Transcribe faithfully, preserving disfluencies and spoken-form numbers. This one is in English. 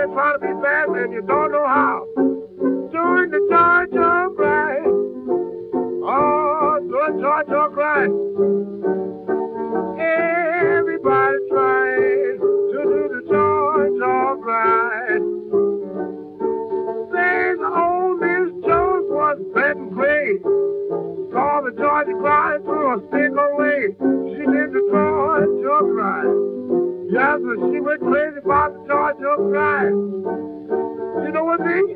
always trying to be bad and you don't know how. Doing the Georgia grind. Oh, doing Georgia grind. Everybody trying to do the Georgia grind. There's old Miss Jones was betting great. Saw the Georgia grind through a single way. She did the Georgia grind. Yes, but she went crazy about the Georgia grind. You know what I mean?